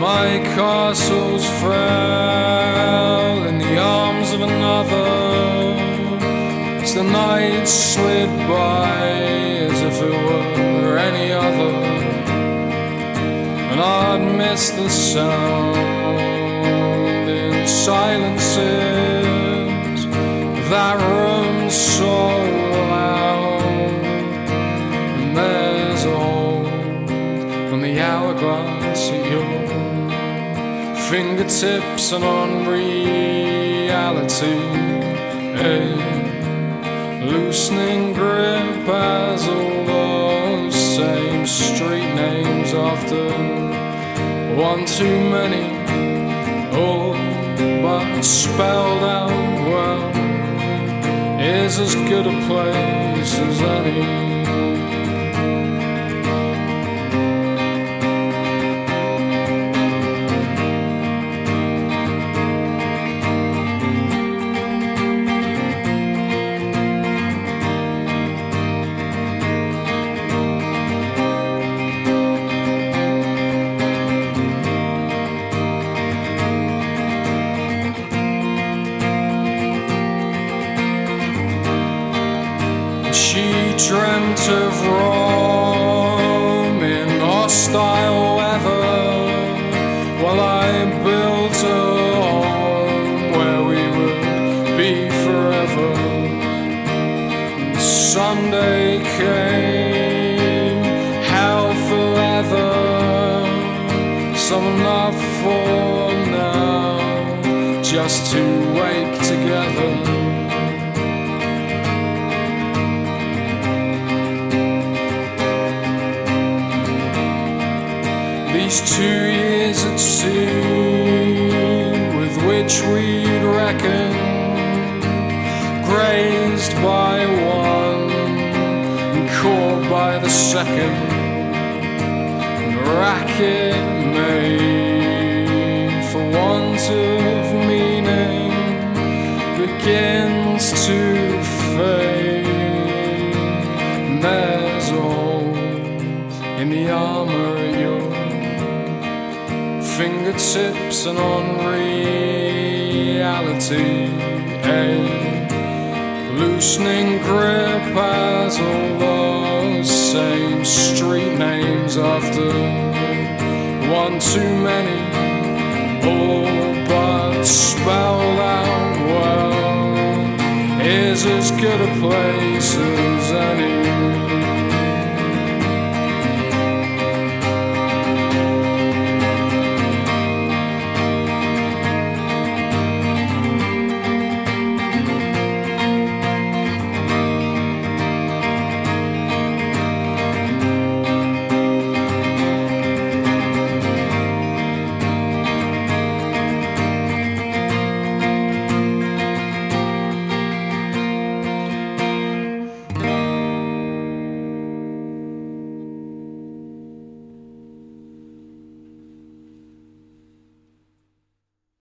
my castles fell in the arms of another, as the night slid by as if it were any other, and I'd miss the sound in silences of that room so loud. And there's a hole on the hourglass at your fingertips, and on reality a loosening grip as all those same street names after one too many, all but spelled out well, is as good a place as any. She dreamt of Rome in hostile weather, while I built a home where we would be forever. And Sunday came, hell for leather, some enough for now, just to wake together. These 2 years at sea, with which we'd reckoned, grazed by one and caught by the second, and the racket made for want of meaning begins to fade. And there's a hole in the armor at your fingertips, and on reality a loosening grip as all those same street names after one too many, all but spelled out well, is as good a place as